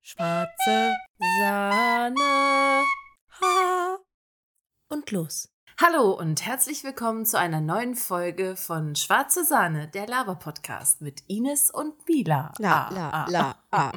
Schwarze Sahne. Ha. Und los. Hallo und herzlich willkommen zu einer neuen Folge von Schwarze Sahne, der Laber-Podcast mit Ines und Mila. La.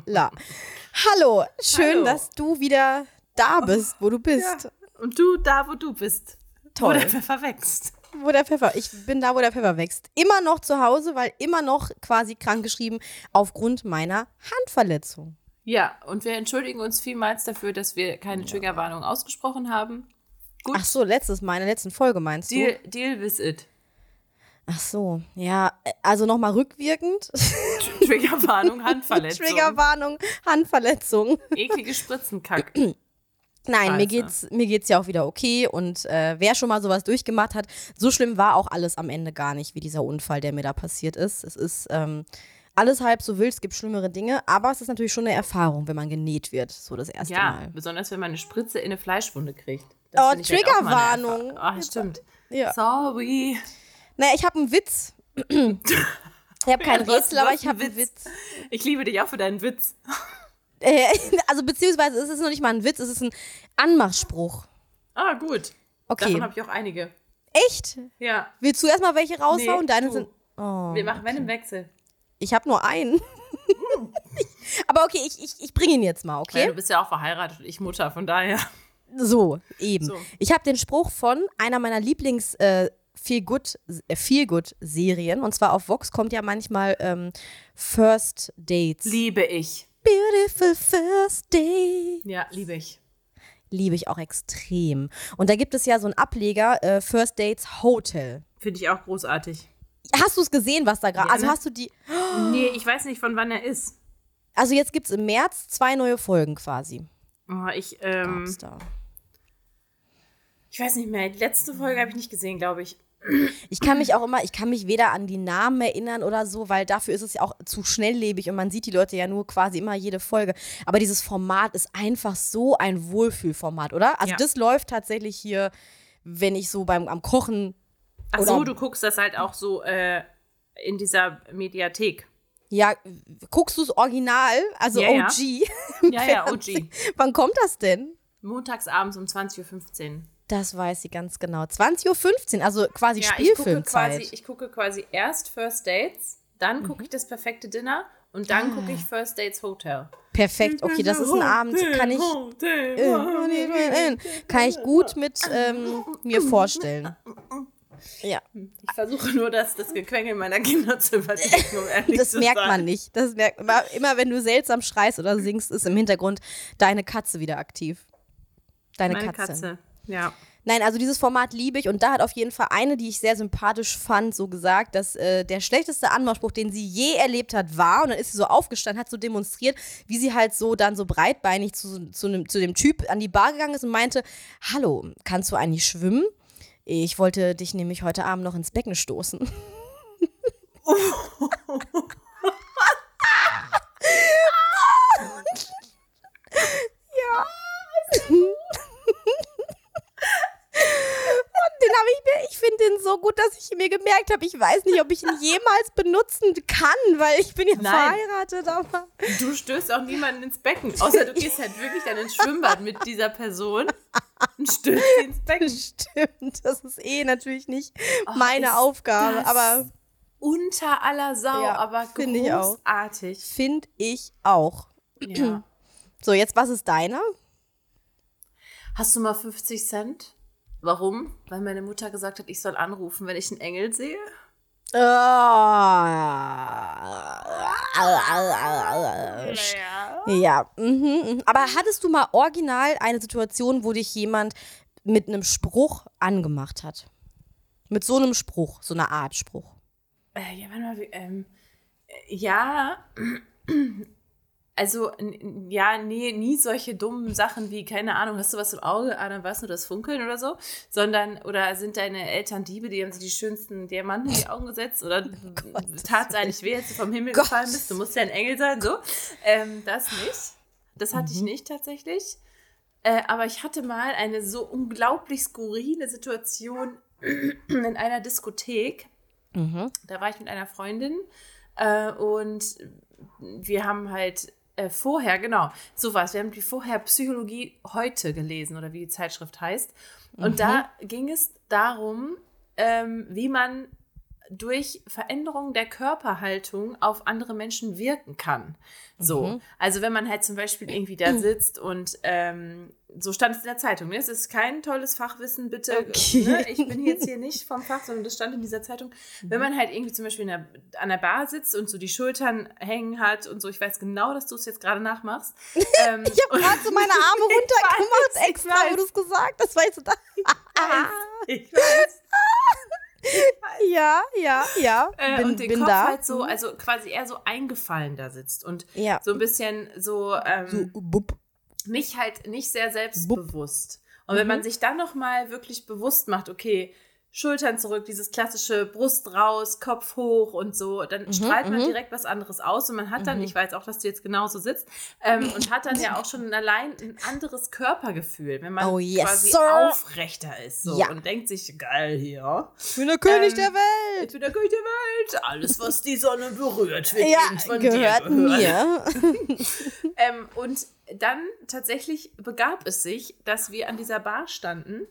Hallo, schön, Hallo. dass du wieder da bist, wo du bist. Ja. Und du da, wo du bist. Toll. Wo der Pfeffer wächst. Wo der Pfeffer, ich bin da, wo der Pfeffer wächst. Immer noch zu Hause, weil immer noch quasi krankgeschrieben aufgrund meiner Handverletzung. Ja, und wir entschuldigen uns vielmals dafür, dass wir keine Triggerwarnung ausgesprochen haben. Gut. Ach so, meine letzten Folge meinst du? Deal with it. Ach so, ja, also nochmal rückwirkend. Triggerwarnung, Handverletzung. Triggerwarnung, Handverletzung. Eklige Spritzenkack. Nein, mir geht's ja auch wieder okay und wer schon mal sowas durchgemacht hat, so schlimm war auch alles am Ende gar nicht, wie dieser Unfall, der mir da passiert ist. Es ist alles halb so wild, es gibt schlimmere Dinge, aber es ist natürlich schon eine Erfahrung, wenn man genäht wird, so das erste Mal. Ja, besonders wenn man eine Spritze in eine Fleischwunde kriegt. Oh, Triggerwarnung. Ach, stimmt. Ja. Sorry. Naja, ich habe einen Witz. Ich habe kein Rätsel, aber ich habe einen Witz. Ich liebe dich auch für deinen Witz. Also beziehungsweise es ist noch nicht mal ein Witz, es ist ein Anmachspruch. Ah, gut. Okay. Davon habe ich auch einige. Echt? Ja. Willst du erstmal welche raushauen? Nee, Deine du. sind. Oh, Wir machen einen Wechsel. ich habe nur einen. Aber okay, ich bringe ihn jetzt mal, okay? Ja, du bist ja auch verheiratet und ich Mutter, von daher. So, eben. So. Ich habe den Spruch von einer meiner Lieblings Feel-Good-Serien. Und zwar auf Vox kommt ja manchmal First Dates. Liebe ich. Beautiful First Date. Ja, liebe ich. Liebe ich auch extrem. Und da gibt es ja so einen Ableger, First Dates Hotel. Finde ich auch großartig. Hast du es gesehen, was da gerade... Ja, Also ne? hast du die... Nee, ich weiß nicht, von wann er ist. Also jetzt gibt es im März 2 neue Folgen quasi. Oh, ich Gab's da. weiß nicht mehr. Die letzte Folge habe ich nicht gesehen, glaube ich. Ich kann mich weder an die Namen erinnern oder so, weil dafür ist es ja auch zu schnelllebig und man sieht die Leute ja nur quasi immer jede Folge. Aber dieses Format ist einfach so ein Wohlfühlformat, oder? Also Ja. das läuft tatsächlich hier, wenn ich so am Kochen. Ach so, du guckst das halt auch so in dieser Mediathek. Ja, guckst du es original, also Ja, OG? Ja, OG. Wann kommt das denn? Montagsabends um 20:15 Uhr. Das weiß sie ganz genau. 20:15 Uhr, also quasi Ja, Spielfilmzeit. ich gucke quasi erst First Dates, dann gucke ich das perfekte Dinner und dann gucke ich First Dates Hotel. Perfekt, okay, das ist ein Abend, kann ich gut mit mir vorstellen. Ja. Ich versuche nur, das Gequengel meiner Kinder zu überdecken, um ehrlich Das zu merkt sein. man nicht. Das merkt man. Immer wenn du seltsam schreist oder singst, ist im Hintergrund deine Katze wieder aktiv. Meine Katze, ja. Nein, also dieses Format liebe ich und da hat auf jeden Fall eine, die ich sehr sympathisch fand, so gesagt, dass der schlechteste Anmachspruch, den sie je erlebt hat, war, und dann ist sie so aufgestanden, hat so demonstriert, wie sie halt so dann so breitbeinig zu dem Typ an die Bar gegangen ist und meinte, hallo, kannst du eigentlich schwimmen? Ich wollte dich nämlich heute Abend noch ins Becken stoßen. Ja. Ich finde den so gut, dass ich mir gemerkt habe, ich weiß nicht, ob ich ihn jemals benutzen kann, weil ich bin ja verheiratet, aber... Du stößt auch niemanden ins Becken, außer du gehst halt wirklich dann ins Schwimmbad mit dieser Person und stößt sie ins Becken. Stimmt, das ist natürlich nicht meine Aufgabe, aber... Unter aller Sau, Ja, aber find ich auch. großartig. Finde ich auch. Ja. So, jetzt, was ist deiner? Hast du mal 50 Cent? Warum? Weil meine Mutter gesagt hat, ich soll anrufen, wenn ich einen Engel sehe. Ja. Aber hattest du mal original eine Situation, wo dich jemand mit einem Spruch angemacht hat? Mit so einem Spruch, so einer Art Spruch. Ja, warte mal. Ja, also, ja, nee, nie solche dummen Sachen wie, keine Ahnung, hast du was im Auge? Ah, dann war es nur das Funkeln oder so. Oder sind deine Eltern Diebe, die haben sich die schönsten Diamanten in die Augen gesetzt? Oder tat es eigentlich weh, als du vom Himmel gefallen bist? Du musst ja ein Engel sein, so. Das nicht. Das hatte ich nicht tatsächlich. Aber ich hatte mal eine so unglaublich skurrile Situation in einer Diskothek. Da war ich mit einer Freundin und wir haben halt vorher, genau, sowas. Wir haben die vorher Psychologie heute gelesen oder wie die Zeitschrift heißt. Und da ging es darum, wie man durch Veränderung der Körperhaltung auf andere Menschen wirken kann. So, also wenn man halt zum Beispiel irgendwie da sitzt und so stand es in der Zeitung. Ne? Es ist kein tolles Fachwissen, bitte. Okay. Ne? Ich bin jetzt hier nicht vom Fach, sondern das stand in dieser Zeitung. Wenn man halt irgendwie zum Beispiel an der Bar sitzt und so die Schultern hängen hat und so, ich weiß genau, dass du es jetzt gerade nachmachst. Ich habe gerade so meine Arme runtergemacht, extra, wo du es gesagt hast. Das war jetzt so da. Ich weiß. Ja. Und den bin Kopf da. halt so, also quasi eher so eingefallen da sitzt und Ja. so ein bisschen so, Bup. nicht sehr selbstbewusst. Und wenn man sich dann nochmal wirklich bewusst macht, okay, Schultern zurück, dieses klassische Brust raus, Kopf hoch und so, dann strahlt man direkt was anderes aus und man hat dann, ich weiß auch, dass du jetzt genauso sitzt, und hat dann ja auch schon allein ein anderes Körpergefühl, wenn man quasi aufrechter ist so, und denkt sich, geil hier. Ich bin der König der Welt. Ich bin der König der Welt. Alles, was die Sonne berührt, wird von gehört dir mir. Und dann tatsächlich begab es sich, dass wir an dieser Bar standen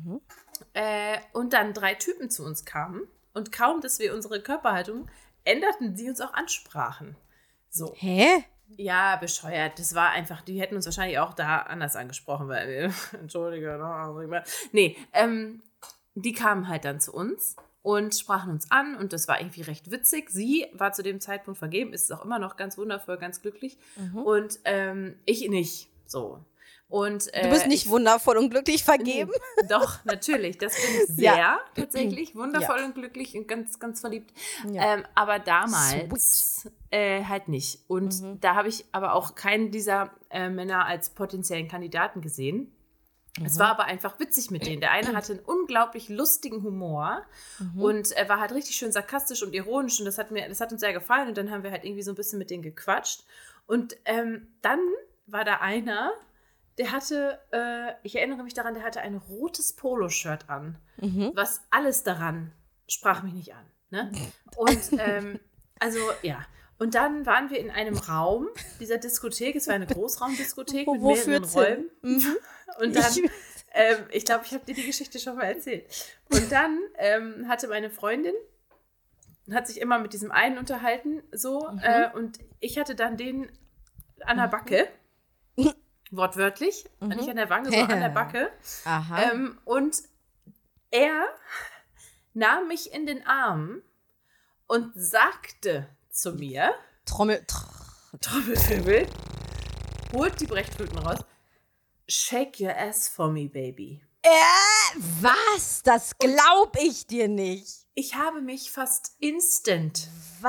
und dann 3 Typen zu uns kamen und kaum, dass wir unsere Körperhaltung änderten, sie uns auch ansprachen. So. Hä? Ja, bescheuert. Das war einfach, die hätten uns wahrscheinlich auch da anders angesprochen, weil wir, entschuldige, nee, die kamen halt dann zu uns und sprachen uns an und das war irgendwie recht witzig. Sie war zu dem Zeitpunkt vergeben, ist auch immer noch ganz wundervoll, ganz glücklich und ich nicht, so. Und, du bist nicht wundervoll und glücklich vergeben? Nee, doch, natürlich. Das bin ich sehr, tatsächlich. Wundervoll und glücklich und ganz, ganz verliebt. Ja. Aber damals halt nicht. Und da habe ich aber auch keinen dieser Männer als potenziellen Kandidaten gesehen. Es war aber einfach witzig mit denen. Der eine hatte einen unglaublich lustigen Humor und er war halt richtig schön sarkastisch und ironisch und das hat uns sehr gefallen und dann haben wir halt irgendwie so ein bisschen mit denen gequatscht. Und dann war da einer, der hatte, ich erinnere mich daran, der hatte ein rotes Poloshirt an. Was alles daran sprach mich nicht an. Ne? Und also, ja. Und dann waren wir in einem Raum dieser Diskothek. Es war eine Großraumdiskothek mit mehreren Räumen. Und dann, ich glaube, ich habe dir die Geschichte schon mal erzählt. Und dann hatte meine Freundin, hat sich immer mit diesem einen unterhalten, so. Und ich hatte dann den an der Backe. Wortwörtlich, nicht an der Wange, sondern an der Backe. Und er nahm mich in den Arm und sagte zu mir, Trommelwirbel, holt die Brechtröten raus, shake your ass for me, baby. Was? Das glaub ich dir nicht. Ich habe mich fast instant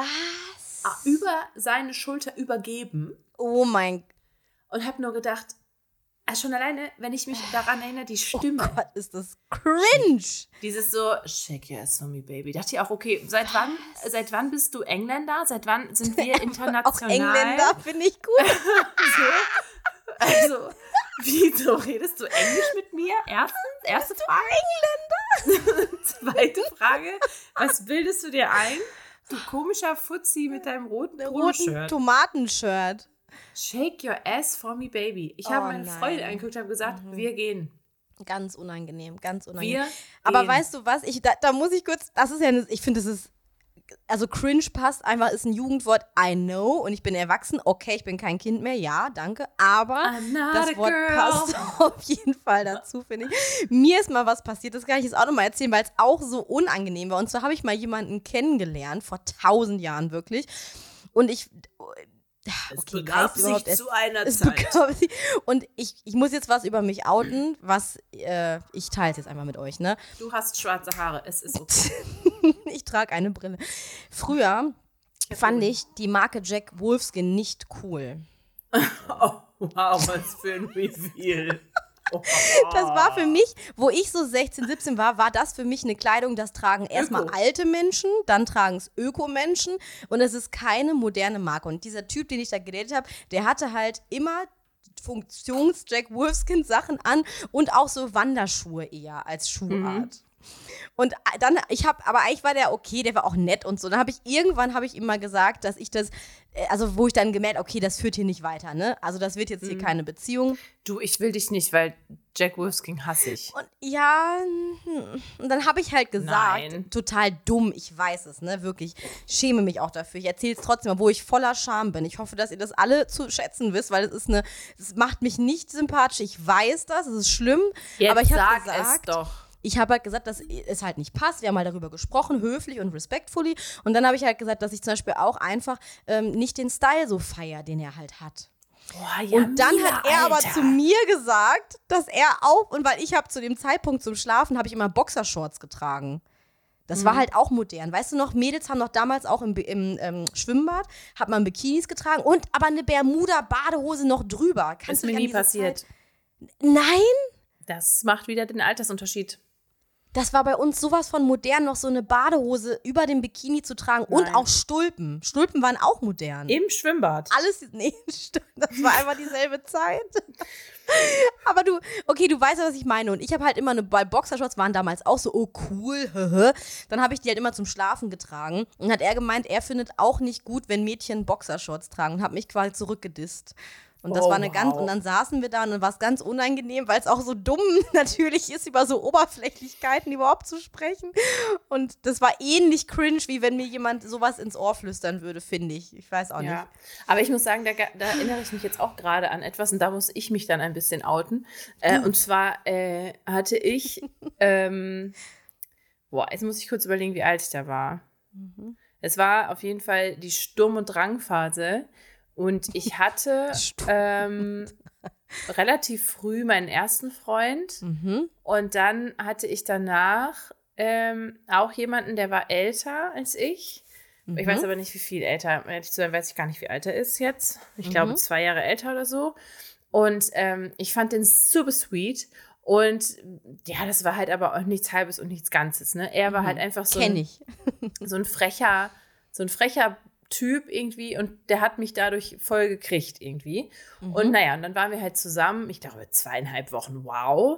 über seine Schulter übergeben. Oh mein Gott. Und habe nur gedacht, also schon alleine, wenn ich mich daran erinnere, die Stimme. Oh Gott, ist das cringe. Dieses so, shake your ass for me, baby. Da dachte ich auch, okay, seit wann bist du Engländer? Seit wann sind wir international? Auch Engländer finde ich gut. Also, wieso redest du Englisch mit mir? Erste Frage. Engländer? Zweite Frage, was bildest du dir ein? Du komischer Fuzzi mit deinem roten Tomatenshirt. Shake your ass for me, baby. Ich habe meine Freundin angeguckt und habe gesagt, wir gehen. Ganz unangenehm. Wir Aber gehen. weißt du was? Da muss ich kurz, das ist ja, ich finde, das ist, also cringe passt einfach, ist ein Jugendwort, I know, und ich bin erwachsen, okay, ich bin kein Kind mehr, ja, danke, aber das Wort passt auf jeden Fall dazu, finde ich. Mir ist mal was passiert, das kann ich jetzt auch nochmal erzählen, weil es auch so unangenehm war. Und zwar habe ich mal jemanden kennengelernt, vor 1000 Jahren wirklich, und es begab sich zu einer Zeit. Und ich muss jetzt was über mich outen, was ich teile es jetzt einfach mit euch, ne? Du hast schwarze Haare, es ist okay. Ich trage eine Brille. Früher fand ich die Marke Jack Wolfskin nicht cool. Oh, wow, was für ein Reveal. Oh. Das war für mich, wo ich so 16, 17 war das für mich eine Kleidung, das tragen erstmal alte Menschen, dann tragen es Öko-Menschen und es ist keine moderne Marke. Und dieser Typ, den ich da gedatet habe, der hatte halt immer Funktions-Jack Wolfskin-Sachen an und auch so Wanderschuhe eher als Schuhart. Und dann, aber eigentlich war der okay, der war auch nett und so. Dann irgendwann habe ich ihm mal gesagt, dass ich das, also wo ich dann gemerkt, okay, das führt hier nicht weiter, ne? Also das wird jetzt hier keine Beziehung. Du, ich will dich nicht, weil Jack Wolfskin hasse ich. Und und dann habe ich halt gesagt, total dumm, ich weiß es, ne, wirklich, schäme mich auch dafür. Ich erzähle es trotzdem, obwohl ich voller Scham bin. Ich hoffe, dass ihr das alle zu schätzen wisst, weil es macht mich nicht sympathisch. Ich weiß das, es ist schlimm, jetzt aber ich habe sag gesagt, es doch. Ich habe halt gesagt, dass es halt nicht passt. Wir haben mal darüber gesprochen, höflich und respectfully. Und dann habe ich halt gesagt, dass ich zum Beispiel auch einfach nicht den Style so feiere, den er halt hat. Boah, ja, und dann Mila, hat er aber zu mir gesagt, dass er auch, und weil ich habe zu dem Zeitpunkt zum Schlafen, habe ich immer Boxershorts getragen. Das war halt auch modern. Weißt du noch, Mädels haben noch damals auch im Schwimmbad, hat man Bikinis getragen und aber eine Bermuda-Badehose noch drüber. Ist mir nie passiert. Nein? Das macht wieder den Altersunterschied. Das war bei uns sowas von modern, noch so eine Badehose über dem Bikini zu tragen. Nein. Und auch Stulpen. Stulpen waren auch modern. Im Schwimmbad? Das war einfach dieselbe Zeit. Aber du weißt ja, was ich meine. Und ich habe halt immer bei Boxershorts waren damals auch so, oh cool, Dann habe ich die halt immer zum Schlafen getragen. Und hat er gemeint, er findet auch nicht gut, wenn Mädchen Boxershorts tragen. Und hat mich quasi zurückgedisst. Und das war und dann saßen wir da und dann war es ganz unangenehm, weil es auch so dumm natürlich ist, über so Oberflächlichkeiten überhaupt zu sprechen. Und das war ähnlich cringe, wie wenn mir jemand sowas ins Ohr flüstern würde, finde ich. Ich weiß auch nicht. Aber ich muss sagen, da erinnere ich mich jetzt auch gerade an etwas und da muss ich mich dann ein bisschen outen. Und zwar hatte ich, jetzt muss ich kurz überlegen, wie alt ich da war. Es war auf jeden Fall die Sturm- und Drangphase. Und ich hatte relativ früh meinen ersten Freund. Und dann hatte ich danach auch jemanden, der war älter als ich. Ich weiß aber nicht, wie viel älter. Ehrlich zu sein, weiß ich gar nicht, wie alt er ist jetzt. Ich glaube, 2 Jahre älter oder so. Und ich fand den super sweet. Und ja, das war halt aber auch nichts Halbes und nichts Ganzes. Ne? Er war halt einfach so ein frecher Typ irgendwie und der hat mich dadurch voll gekriegt irgendwie. Und und dann waren wir halt zusammen, ich glaube 2,5 Wochen, wow.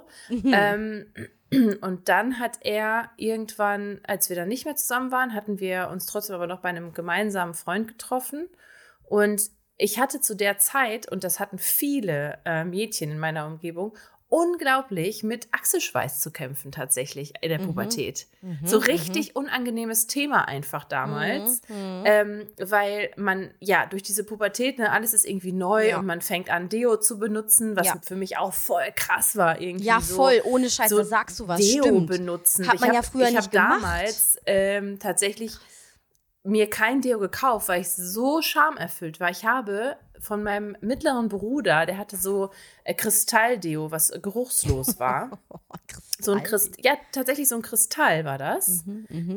Und dann hat er irgendwann, als wir dann nicht mehr zusammen waren, hatten wir uns trotzdem aber noch bei einem gemeinsamen Freund getroffen und ich hatte zu der Zeit, und das hatten viele Mädchen in meiner Umgebung, unglaublich mit Achselschweiß zu kämpfen tatsächlich in der Pubertät. So richtig unangenehmes Thema einfach damals, weil man, durch diese Pubertät, ne, alles ist irgendwie neu und man fängt an, Deo zu benutzen, was für mich auch voll krass war irgendwie. Ja, voll, ohne Scheiß, da sagst du was, Deo stimmt. benutzen. Hat man ja früher nicht gemacht. Ich habe damals tatsächlich mir kein Deo gekauft, weil ich so schamerfüllt war. Ich habe von meinem mittleren Bruder, der hatte so Kristalldeo, was geruchslos war. Tatsächlich so ein Kristall war das.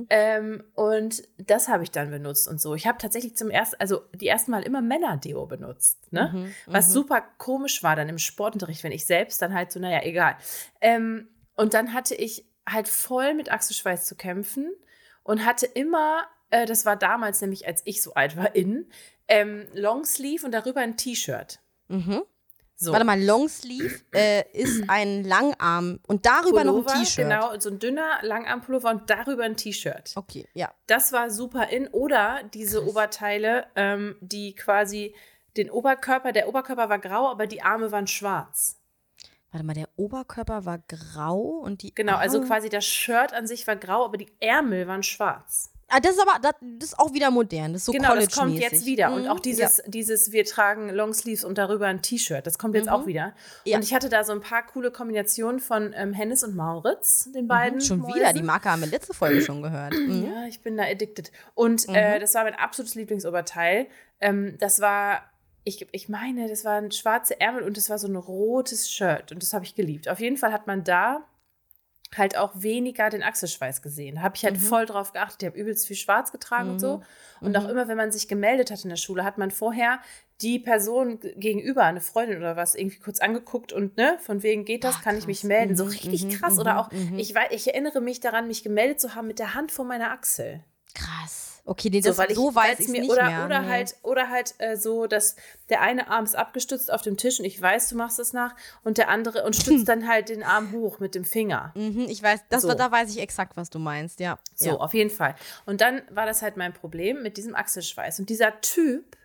Und das habe ich dann benutzt und so. Ich habe tatsächlich die ersten Mal immer Männerdeo benutzt, ne? Was super komisch war dann im Sportunterricht, wenn ich selbst dann halt so, naja, egal. Und dann hatte ich halt voll mit Achselschweiß zu kämpfen und hatte immer, das war damals nämlich, als ich so alt war, Longsleeve und darüber ein T-Shirt. So. Warte mal, Longsleeve ist ein Langarm und darüber Pullover, noch ein T-Shirt. Genau, so ein dünner Langarmpullover und darüber ein T-Shirt. Okay, ja. Das war super in. Oder diese Oberteile, die quasi der Oberkörper war grau, aber die Arme waren schwarz. Warte mal, der Oberkörper war grau und die Genau, Arme... also quasi das Shirt an sich war grau, aber die Ärmel waren schwarz. Das ist auch wieder modern, das ist so genau, college-mäßig. Das kommt jetzt wieder. Und auch dieses wir tragen Longsleeves und darüber ein T-Shirt, das kommt jetzt auch wieder. Ja. Und ich hatte da so ein paar coole Kombinationen von Hennes und Mauritz, den beiden Schon Mäusen. Wieder, die Marke haben wir letzte Folge schon gehört. Ja, ich bin da addicted. Und das war mein absolutes Lieblingsoberteil. Das war... Ich meine, das waren schwarze Ärmel und das war so ein rotes Shirt und das habe ich geliebt. Auf jeden Fall hat man da halt auch weniger den Achselschweiß gesehen. Da habe ich halt voll drauf geachtet. Ich habe übelst viel schwarz getragen und so. Und auch immer, wenn man sich gemeldet hat in der Schule, hat man vorher die Person gegenüber, eine Freundin oder was, irgendwie kurz angeguckt und ne, von wegen geht das, kann ich mich melden. So richtig krass. Oder auch, ich erinnere mich daran, mich gemeldet zu haben mit der Hand vor meiner Achsel. Krass. Okay, so weiß ich es mir, nicht mehr. Oder halt so, dass der eine Arm ist abgestützt auf dem Tisch und ich weiß, du machst das nach und der andere und stützt dann halt den Arm hoch mit dem Finger. Ich weiß, da weiß ich exakt, was du meinst, ja. So, auf jeden Fall. Und dann war das halt mein Problem mit diesem Achselschweiß. Und dieser Typ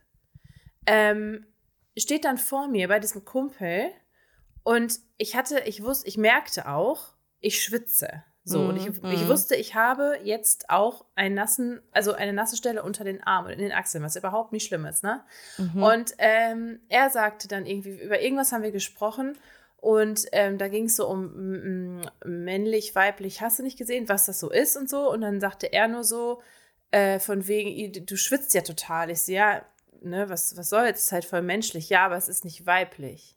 steht dann vor mir bei diesem Kumpel und ich merkte auch, ich schwitze. So, und ich wusste, ich habe jetzt auch eine nasse Stelle unter den Armen und in den Achseln, was überhaupt nicht schlimm ist, ne? Und er sagte dann irgendwie, über irgendwas haben wir gesprochen und da ging es so um männlich, weiblich, hast du nicht gesehen, was das so ist und so. Und dann sagte er nur so, von wegen, du schwitzt ja total. Ich so, ja, ne, was soll jetzt? Ist halt voll menschlich. Ja, aber es ist nicht weiblich.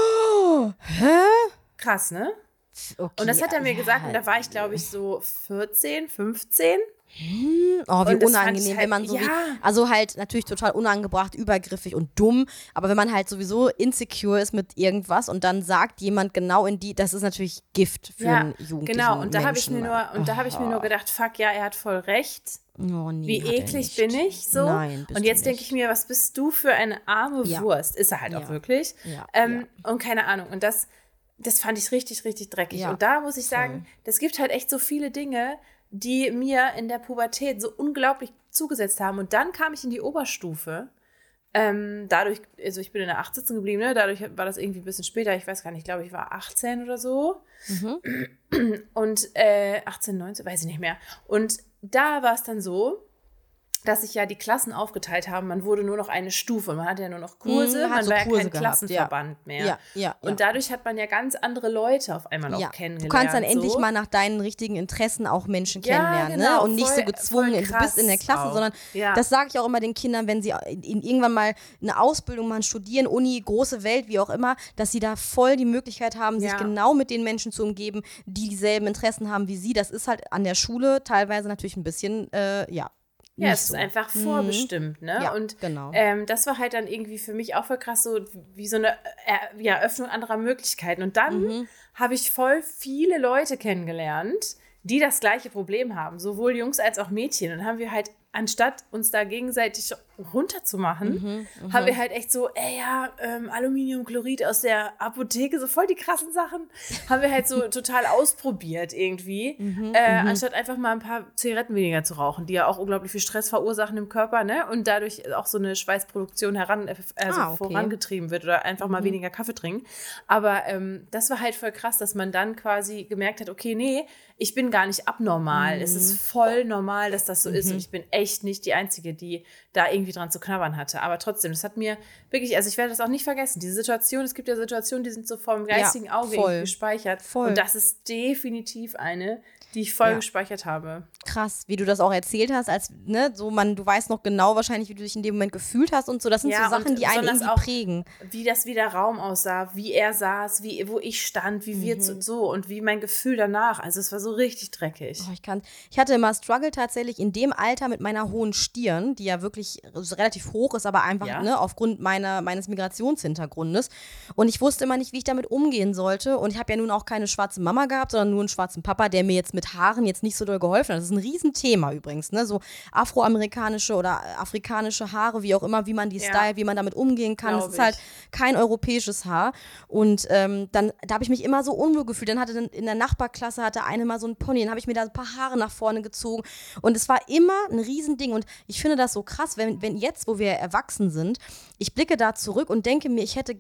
Hä? Krass, ne? Okay, und das hat er mir gesagt und da war ich, glaube ich, so 14, 15. Oh, wie unangenehm, wenn man so also halt natürlich total unangebracht, übergriffig und dumm, aber wenn man halt sowieso insecure ist mit irgendwas und dann sagt jemand genau das ist natürlich Gift für einen Jugendlichen. Genau, und da habe ich mir nur gedacht, fuck, ja, er hat voll recht. Oh, nee, wie eklig bin ich so? Nein, und jetzt denke ich mir, was bist du für eine arme Wurst? Ist er halt auch wirklich. Und keine Ahnung, und das fand ich richtig, richtig dreckig. Und da muss ich sagen, das gibt halt echt so viele Dinge, die mir in der Pubertät so unglaublich zugesetzt haben. Und dann kam ich in die Oberstufe. Dadurch, also ich bin in der 8 sitzen geblieben, ne? Dadurch war das irgendwie ein bisschen später. Ich weiß gar nicht, ich glaube, ich war 18 oder so. Und 18, 19, weiß ich nicht mehr. Und da war es dann so, dass sich ja die Klassen aufgeteilt haben. Man wurde nur noch eine Stufe. Man hatte ja nur noch Kurse. Man war ja kein Klassenverband mehr. Und dadurch hat man ja ganz andere Leute auf einmal auch kennengelernt. Du kannst dann endlich mal nach deinen richtigen Interessen auch Menschen kennenlernen. Genau, ne? Und nicht so gezwungen, du bist in der Klasse, sondern das sage ich auch immer den Kindern, wenn sie irgendwann mal eine Ausbildung machen, studieren, Uni, große Welt, wie auch immer, dass sie da voll die Möglichkeit haben, sich genau mit den Menschen zu umgeben, die dieselben Interessen haben wie sie. Das ist halt an der Schule teilweise natürlich ein bisschen, Ja, es ist einfach vorbestimmt, ne? Ja, und genau. Das war halt dann irgendwie für mich auch voll krass, so wie so eine Öffnung anderer Möglichkeiten. Und dann habe ich voll viele Leute kennengelernt, die das gleiche Problem haben, sowohl Jungs als auch Mädchen. Und dann haben wir halt, anstatt uns da gegenseitig runterzumachen, haben wir halt echt so, Aluminiumchlorid aus der Apotheke, so voll die krassen Sachen, haben wir halt so total ausprobiert irgendwie, anstatt einfach mal ein paar Zigaretten weniger zu rauchen, die ja auch unglaublich viel Stress verursachen im Körper, ne? Und dadurch auch so eine Schweißproduktion vorangetrieben wird oder einfach mal weniger Kaffee trinken. Aber das war halt voll krass, dass man dann quasi gemerkt hat, okay, nee, ich bin gar nicht abnormal. Es ist voll normal, dass das so ist und ich bin echt nicht die Einzige, die da irgendwie dran zu knabbern hatte. Aber trotzdem, das hat mir wirklich, also ich werde das auch nicht vergessen. Diese Situation, es gibt ja Situationen, die sind so vor dem geistigen Auge irgendwie gespeichert. Und das ist definitiv eine, die ich voll gespeichert habe. Krass, wie du das auch erzählt hast, als, ne, so du weißt noch genau wahrscheinlich, wie du dich in dem Moment gefühlt hast und so. Das sind so Sachen, die einen irgendwie prägen. Wie der Raum aussah, wie er saß, wo ich stand, wie wir so und wie mein Gefühl danach. Also es war so richtig dreckig. Oh, ich hatte immer Struggle tatsächlich in dem Alter mit meiner hohen Stirn, die ja wirklich relativ hoch ist, aber einfach aufgrund meines Migrationshintergrundes. Und ich wusste immer nicht, wie ich damit umgehen sollte. Und ich habe ja nun auch keine schwarze Mama gehabt, sondern nur einen schwarzen Papa, der mir jetzt mit Haaren jetzt nicht so doll geholfen hat. Das ist ein Riesenthema übrigens, ne? So afroamerikanische oder afrikanische Haare, wie auch immer, wie man die stylt, wie man damit umgehen kann. Das ist halt kein europäisches Haar. Und da habe ich mich immer so unwohl gefühlt. Dann in der Nachbarklasse hatte eine mal so ein Pony, dann habe ich mir da ein paar Haare nach vorne gezogen. Und es war immer ein Riesending. Und ich finde das so krass, wenn jetzt, wo wir erwachsen sind, ich blicke da zurück und denke mir, ich hätte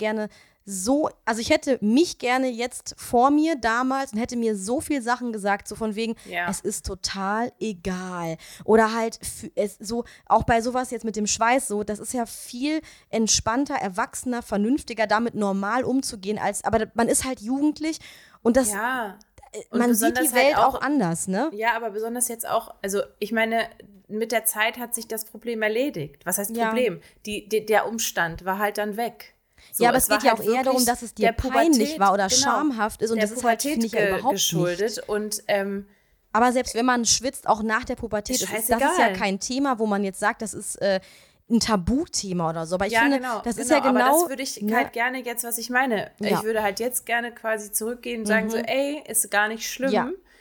mich gerne jetzt vor mir damals und hätte mir so viel Sachen gesagt, so von wegen, es ist total egal. Oder halt, so auch bei sowas jetzt mit dem Schweiß so, das ist ja viel entspannter, erwachsener, vernünftiger, damit normal umzugehen, aber man ist halt jugendlich und das, man sieht die Welt halt auch anders, ne? Ja, aber besonders jetzt auch, also ich meine, mit der Zeit hat sich das Problem erledigt. Was heißt Problem? Der Umstand war halt dann weg. So, aber es geht ja halt auch eher darum, dass es dir peinlich war oder schamhaft ist und das ist halt, finde ich, ja überhaupt geschuldet nicht. Und, aber selbst wenn man schwitzt, auch nach der Pubertät, das ist ja kein Thema, wo man jetzt sagt, das ist ein Tabuthema oder so. Aber ich finde, das ist ja genau. Aber das würde ich halt gerne jetzt, was ich meine. Ich würde halt jetzt gerne quasi zurückgehen und sagen so, ey, ist gar nicht schlimm.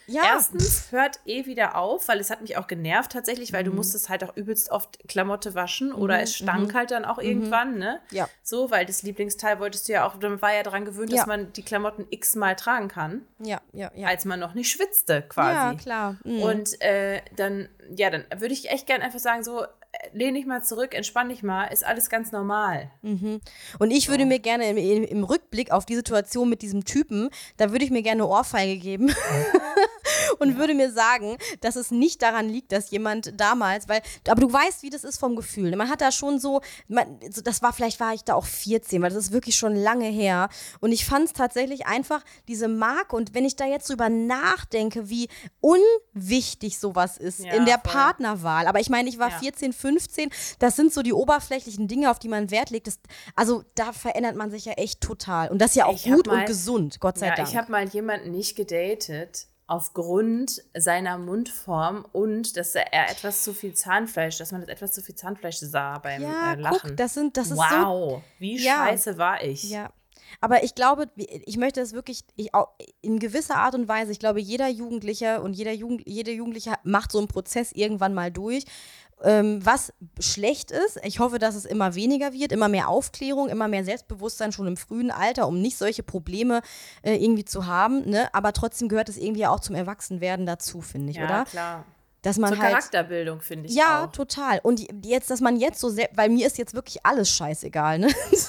Ja. Erstens hört wieder auf, weil es hat mich auch genervt tatsächlich, weil du musstest halt auch übelst oft Klamotte waschen oder es stank halt dann auch irgendwann, ne? Ja. So, weil das Lieblingsteil wolltest du ja auch, dann war ja daran gewöhnt, dass man die Klamotten x-mal tragen kann. Ja. Als man noch nicht schwitzte quasi. Ja, klar. Und dann würde ich echt gern einfach sagen, so, lehn dich mal zurück, entspann dich mal, ist alles ganz normal. Und ich würde mir gerne im Rückblick auf die Situation mit diesem Typen, da würde ich mir gerne eine Ohrfeige geben und würde mir sagen, dass es nicht daran liegt, dass jemand damals, aber du weißt, wie das ist vom Gefühl. Man hat da schon vielleicht war ich da auch 14, weil das ist wirklich schon lange her. Und ich fand es tatsächlich einfach diese Marke, und wenn ich da jetzt drüber nachdenke, wie unwichtig sowas ist in der Partnerwahl. Aber ich meine, ich war 14, 15, das sind so die oberflächlichen Dinge, auf die man Wert legt. Also da verändert man sich ja echt total. Und das ist ja auch gut und gesund, Gott sei Dank. Ich habe mal jemanden nicht gedatet aufgrund seiner Mundform und dass man etwas zu viel Zahnfleisch sah beim Lachen. Guck, das ist wow, wie scheiße war ich. Ja. Aber ich glaube, ich möchte das wirklich in gewisser Art und Weise, ich glaube, jeder Jugendliche und jede Jugendliche macht so einen Prozess irgendwann mal durch, was schlecht ist. Ich hoffe, dass es immer weniger wird, immer mehr Aufklärung, immer mehr Selbstbewusstsein schon im frühen Alter, um nicht solche Probleme irgendwie zu haben, ne? Aber trotzdem gehört es irgendwie auch zum Erwachsenwerden dazu, finde ich, oder? Ja, klar. Dass man zur Charakterbildung, finde ich auch. Ja, total. Und jetzt, dass man jetzt so sehr, weil mir ist jetzt wirklich alles scheißegal, ne?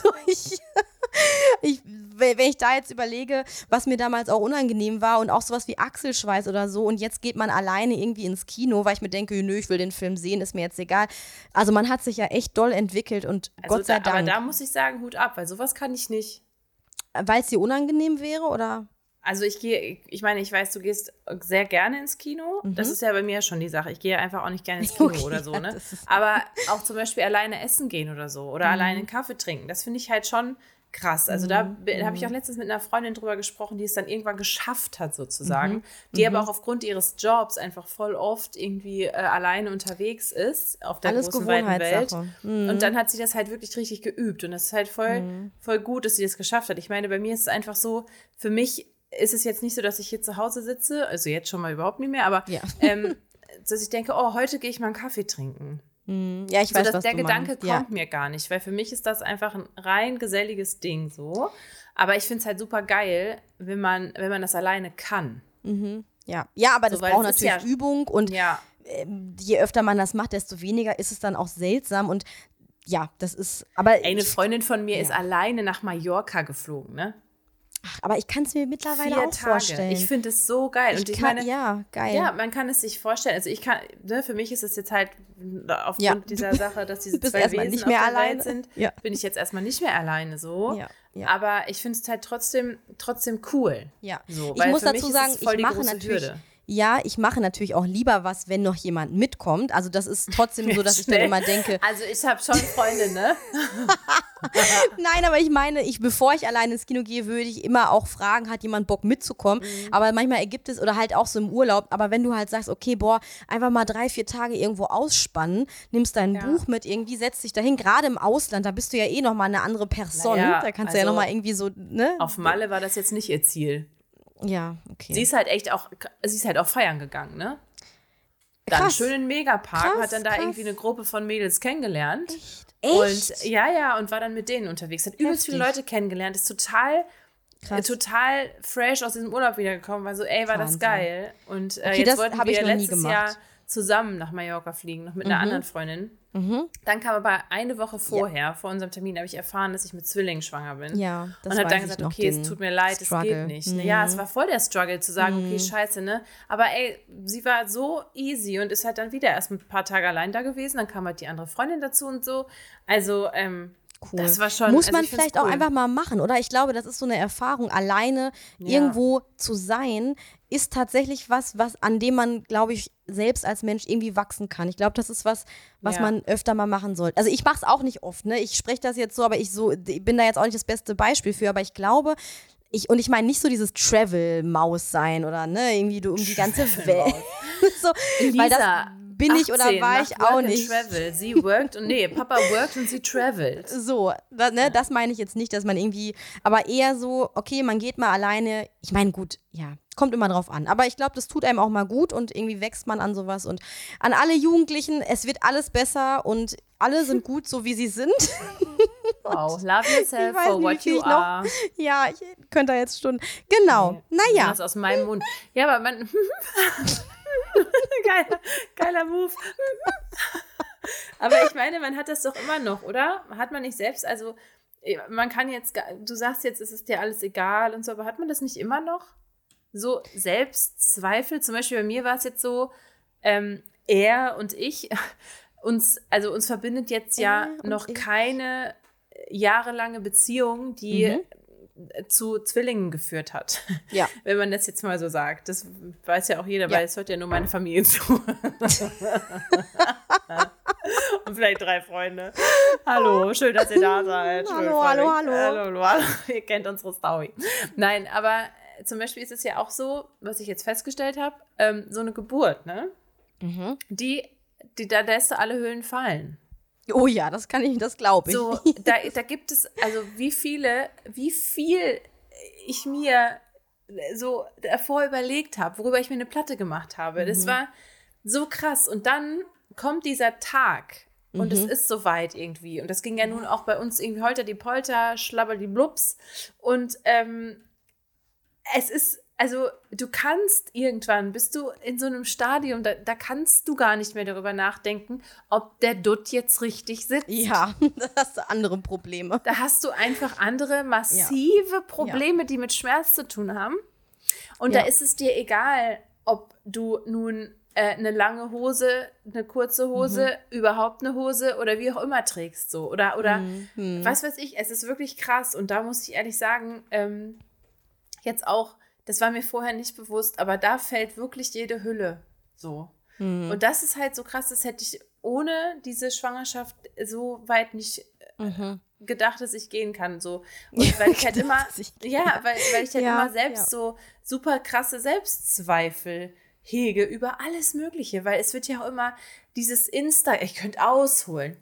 Wenn ich da jetzt überlege, was mir damals auch unangenehm war und auch sowas wie Achselschweiß oder so, und jetzt geht man alleine irgendwie ins Kino, weil ich mir denke, nö, ich will den Film sehen, ist mir jetzt egal. Also man hat sich ja echt doll entwickelt und Gott sei Dank. Aber da muss ich sagen, Hut ab, weil sowas kann ich nicht. Weil es dir unangenehm wäre, oder? Also ich weiß, du gehst sehr gerne ins Kino. Das ist ja bei mir schon die Sache. Ich gehe einfach auch nicht gerne ins Kino oder so, ne? Aber auch zum Beispiel alleine essen gehen oder so oder alleine einen Kaffee trinken, das finde ich halt schon krass. Also da habe ich auch letztens mit einer Freundin drüber gesprochen, die es dann irgendwann geschafft hat sozusagen, die aber auch aufgrund ihres Jobs einfach voll oft irgendwie alleine unterwegs ist auf der großen, weiten Welt. Und dann hat sie das halt wirklich richtig geübt und das ist halt voll gut, dass sie das geschafft hat. Ich meine, bei mir ist es einfach so, für mich ist es jetzt nicht so, dass ich hier zu Hause sitze, also jetzt schon mal überhaupt nicht mehr, aber dass ich denke, oh, heute gehe ich mal einen Kaffee trinken. Ja, ich weiß, dass was der du Gedanke meinst. kommt mir gar nicht, weil für mich ist das einfach ein rein geselliges Ding so. Aber ich finde es halt super geil, wenn man das alleine kann. Ja, aber das braucht natürlich Übung und je öfter man das macht, desto weniger ist es dann auch seltsam und ja, das ist, aber eine Freundin von mir ist alleine nach Mallorca geflogen, ne? Ach, aber ich kann es mir mittlerweile 4 auch vorstellen. Ich finde es so geil. Geil. Ja, man kann es sich vorstellen. Also für mich ist es jetzt halt aufgrund dieser Sache, dass diese zwei Wesen nicht mehr auf der alleine Welt sind, Ja. bin ich jetzt erstmal nicht mehr alleine so. Ja. Aber ich finde es halt trotzdem cool. Ja. So, Ich muss dazu sagen, ich mache natürlich auch lieber was, wenn noch jemand mitkommt. Also das ist trotzdem so, dass ich dann immer denke. Also ich habe schon Freunde, ne? Nein, aber ich meine, bevor ich alleine ins Kino gehe, würde ich immer auch fragen, hat jemand Bock mitzukommen? Aber manchmal ergibt es, oder halt auch so im Urlaub, aber wenn du halt sagst, okay, einfach mal 3-4 Tage irgendwo ausspannen, nimmst dein Buch mit irgendwie, setzt dich dahin, gerade im Ausland, da bist du ja eh nochmal eine andere Person, da kannst du ja nochmal irgendwie so, ne? Auf Malle war das jetzt nicht ihr Ziel. Ja, okay. Sie ist halt auch feiern gegangen, ne? Dann Krass. schön in den Megapark, hat dann da irgendwie eine Gruppe von Mädels kennengelernt. Echt? Und und war dann mit denen unterwegs. Hat übelst viele Leute kennengelernt, ist total fresh aus diesem Urlaub wiedergekommen, war so, ey, war das geil. Und jetzt wollten wir letztes Jahr zusammen nach Mallorca fliegen, noch mit einer anderen Freundin. Dann kam aber eine Woche vorher, vor unserem Termin, habe ich erfahren, dass ich mit Zwillingen schwanger bin. Ja, das und habe dann gesagt, okay, es tut mir leid, es geht nicht. Ja, es war voll der Struggle zu sagen, okay, scheiße, ne? Aber ey, sie war so easy und ist halt dann wieder erst ein paar Tage allein da gewesen. Dann kam halt die andere Freundin dazu und so. Also, cool. Das war schon, muss man vielleicht auch einfach mal machen, oder? Ich glaube, das ist so eine Erfahrung, alleine irgendwo zu sein, ist tatsächlich was an dem man, glaube ich, selbst als Mensch irgendwie wachsen kann. Ich glaube, das ist was man öfter mal machen sollte. Also ich mache es auch nicht oft, ne? Ich spreche das jetzt so, aber ich bin da jetzt auch nicht das beste Beispiel für, aber ich glaube, ich meine nicht so dieses Travel-Maus sein oder ne, irgendwie du um die ganze Welt. So, Lisa, bin ich oder war ich auch nicht. Travel. Sie worked und Papa worked und sie travelt. So, das meine ich jetzt nicht, dass man irgendwie, aber eher so, okay, man geht mal alleine. Ich meine, gut, ja, kommt immer drauf an. Aber ich glaube, das tut einem auch mal gut und irgendwie wächst man an sowas. Und an alle Jugendlichen, es wird alles besser und alle sind gut, so wie sie sind. Wow, love yourself for what you are. Ja, ich könnte da jetzt Stunden. Genau, naja. Das aus meinem Mund. Ja, aber man... geiler Move. Aber ich meine, man hat das doch immer noch, oder? Hat man nicht selbst, also man kann jetzt, du sagst jetzt, es ist dir alles egal und so, aber hat man das nicht immer noch? So Selbstzweifel, zum Beispiel bei mir war es jetzt so, er und ich, uns verbindet jetzt ja noch keine jahrelange Beziehung, die zu Zwillingen geführt hat. Ja. Wenn man das jetzt mal so sagt. Das weiß ja auch jeder, weil es hört ja nur meine Familie zu. Und vielleicht 3 Freunde. Hallo, schön, dass ihr da seid. Hallo. Ihr kennt unsere Story. Nein, aber zum Beispiel ist es ja auch so, was ich jetzt festgestellt habe, so eine Geburt, ne? Da lässt du alle Höhlen fallen. Oh ja, das glaube ich. So, da gibt es, also wie viel ich mir so davor überlegt habe, worüber ich mir eine Platte gemacht habe. Das war so krass. Und dann kommt dieser Tag und es ist soweit irgendwie. Und das ging ja nun auch bei uns irgendwie holter die Polter, schlabber die Blups. Und es ist, also du kannst irgendwann, bist du in so einem Stadium, da kannst du gar nicht mehr darüber nachdenken, ob der Dutt jetzt richtig sitzt. Ja, da hast du andere Probleme. Da hast du einfach andere massive Probleme, die mit Schmerz zu tun haben. Und da ist es dir egal, ob du nun eine lange Hose, eine kurze Hose, überhaupt eine Hose oder wie auch immer trägst. So. Oder was weiß ich, es ist wirklich krass. Und da muss ich ehrlich sagen, jetzt auch, das war mir vorher nicht bewusst, aber da fällt wirklich jede Hülle so. Und das ist halt so krass, das hätte ich ohne diese Schwangerschaft so weit nicht gedacht, dass ich gehen kann. So. Und weil ich halt immer, weil ich halt immer selbst so super krasse Selbstzweifel hege über alles Mögliche, weil es wird ja auch immer dieses ich könnte ausholen.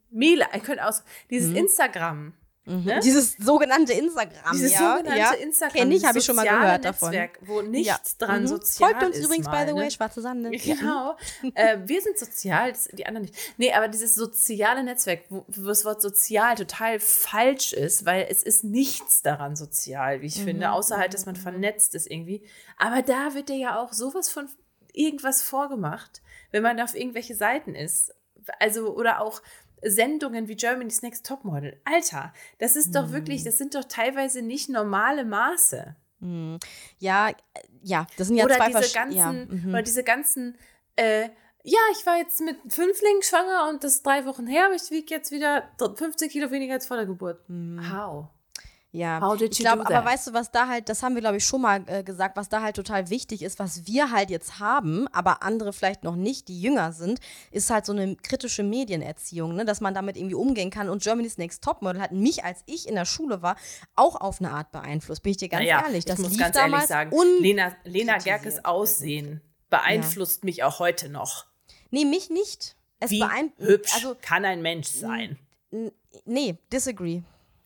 Dieses Instagram. Ne? Dieses sogenannte Instagram. Instagram. Kenn ich, habe ich schon mal gehört Netzwerk, davon. Wo nichts dran sozial ist. Folgt uns übrigens, by the way, Schwarze Sande. Genau. Wir sind sozial, die anderen nicht. Nee, aber dieses soziale Netzwerk, wo das Wort sozial total falsch ist, weil es ist nichts daran sozial, wie ich finde, außer halt, dass man vernetzt ist irgendwie. Aber da wird dir ja auch sowas von irgendwas vorgemacht, wenn man auf irgendwelche Seiten ist. Also, oder auch Sendungen wie Germany's Next Topmodel. Alter, das ist doch wirklich, das sind doch teilweise nicht normale Maße. Ja, das sind ja oder zwei Oder diese ganzen, ich war jetzt mit 5 schwanger und das ist 3 Wochen her, aber ich wiege jetzt wieder 15 Kilo weniger als vor der Geburt. How? Ja, How did ich you glaube, do aber that? weißt du, was da halt, das haben wir, glaube ich, schon mal gesagt, was da halt total wichtig ist, was wir halt jetzt haben, aber andere vielleicht noch nicht, die jünger sind, ist halt so eine kritische Medienerziehung, ne? Dass man damit irgendwie umgehen kann. Und Germany's Next Topmodel hat mich, als ich in der Schule war, auch auf eine Art beeinflusst, bin ich dir ganz ehrlich. Das ich muss lief ganz damals ehrlich sagen, Lena Gerkes Aussehen beeinflusst mich auch heute noch. Nee, mich nicht. Wie hübsch kann ein Mensch sein? Nee, disagree.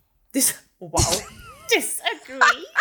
Wow. Disagree?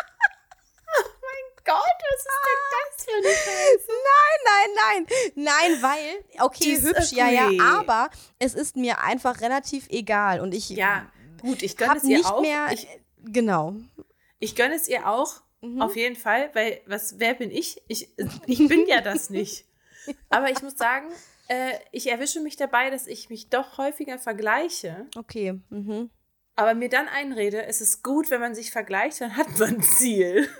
Oh mein Gott, was ist denn das für eine Scheiße? Nein, weil, okay, Disagree. Hübsch, ja, aber es ist mir einfach relativ egal und ich gut, ich gönne es ihr nicht auch. Mehr, genau. Ich gönne es ihr auch, auf jeden Fall, weil, wer bin ich? Ich bin ja das nicht. Aber ich muss sagen, ich erwische mich dabei, dass ich mich doch häufiger vergleiche. Okay, Aber mir dann einrede, es ist gut, wenn man sich vergleicht, dann hat man ein Ziel.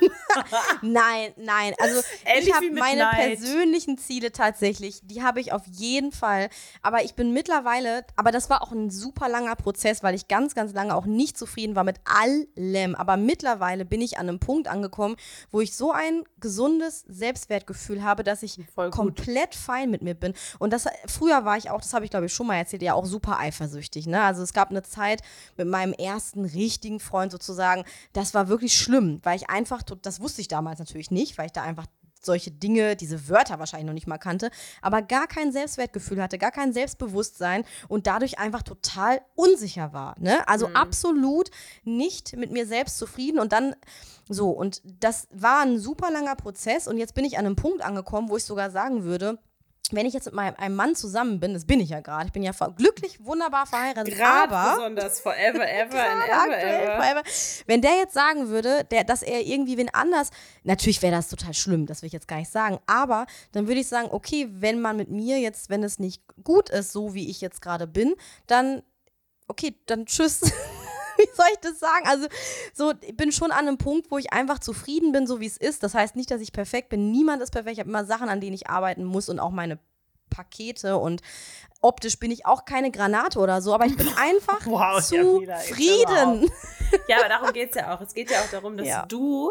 Nein, also Ähnlich ich habe wie mit meine Neid. persönlichen Ziele tatsächlich, die habe ich auf jeden Fall, aber ich bin mittlerweile, aber das war auch ein super langer Prozess, weil ich ganz, ganz lange auch nicht zufrieden war mit allem, aber mittlerweile bin ich an einem Punkt angekommen, wo ich so ein gesundes Selbstwertgefühl habe, dass ich komplett fein mit mir bin und früher war ich auch, das habe ich glaube ich schon mal erzählt, ja auch super eifersüchtig, ne? Also es gab eine Zeit mit meinem ersten richtigen Freund sozusagen, das war wirklich schlimm, weil ich einfach, das wusste ich damals natürlich nicht, weil ich da einfach solche Dinge, diese Wörter wahrscheinlich noch nicht mal kannte, aber gar kein Selbstwertgefühl hatte, gar kein Selbstbewusstsein und dadurch einfach total unsicher war. Ne? Also absolut nicht mit mir selbst zufrieden und dann so. Und das war ein super langer Prozess und jetzt bin ich an einem Punkt angekommen, wo ich sogar sagen würde, wenn ich jetzt mit einem Mann zusammen bin, das bin ich ja gerade, ich bin ja glücklich, wunderbar verheiratet, aber besonders forever, ever and ever. Wenn der jetzt sagen würde, dass er irgendwie wen anders, natürlich wäre das total schlimm, das will ich jetzt gar nicht sagen, aber dann würde ich sagen, okay, wenn man mit mir jetzt, wenn es nicht gut ist, so wie ich jetzt gerade bin, dann, okay, dann tschüss. Wie soll ich das sagen? Also so, ich bin schon an einem Punkt, wo ich einfach zufrieden bin, so wie es ist. Das heißt nicht, dass ich perfekt bin. Niemand ist perfekt. Ich habe immer Sachen, an denen ich arbeiten muss und auch meine Pakete und optisch bin ich auch keine Granate oder so, aber ich bin einfach zufrieden. Ja, aber darum geht es ja auch. Es geht ja auch darum, dass du